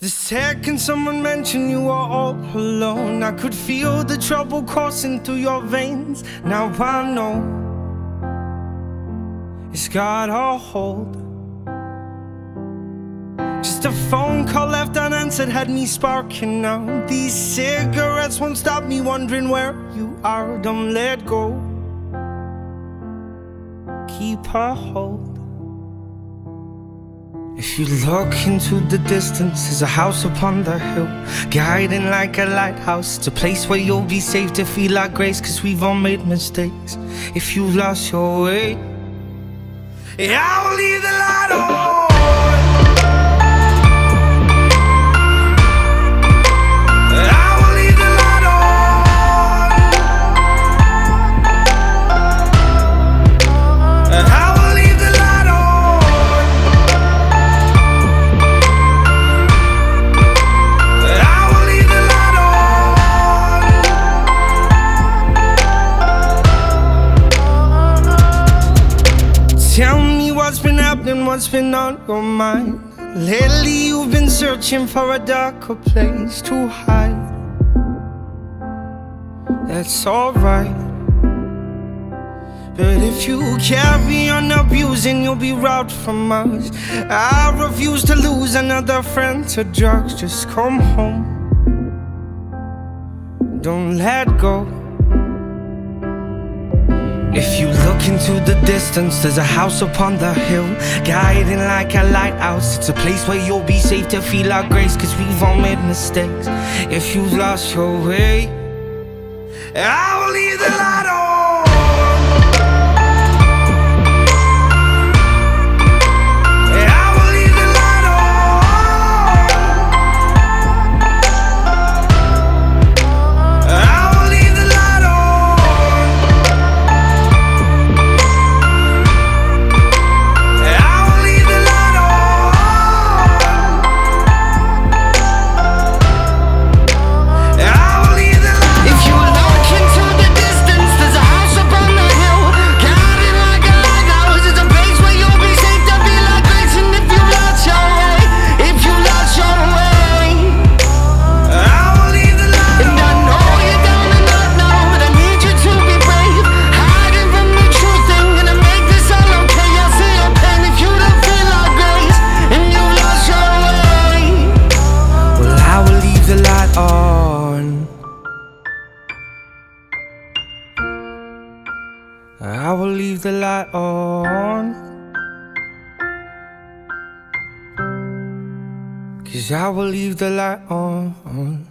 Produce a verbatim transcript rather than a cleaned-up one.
The second someone mentioned you were all alone, I could feel the trouble coursing through your veins. Now I know it's got a hold. Just a phone call left unanswered had me sparking now. These cigarettes won't stop me wondering where you are. Don't let go, keep a hold. If you look into the distance, there's a house upon the hill, guiding like a lighthouse. It's a place where you'll be safe to feel our grace, cause we've all made mistakes. If you've lost your way, yeah, I will leave the light on. Tell me what's been happening, what's been on your mind. Lately you've been searching for a darker place to hide. That's alright, but if you carry on abusing, you'll be robbed from us. I refuse to lose another friend to drugs. Just come home, don't let go. If you look into the distance, there's a house upon the hill, guiding like a lighthouse. It's a place where you'll be safe to feel our grace, cause we've all made mistakes. If you've lost your way, I will leave the light on. I will leave the light on, cause I will leave the light on.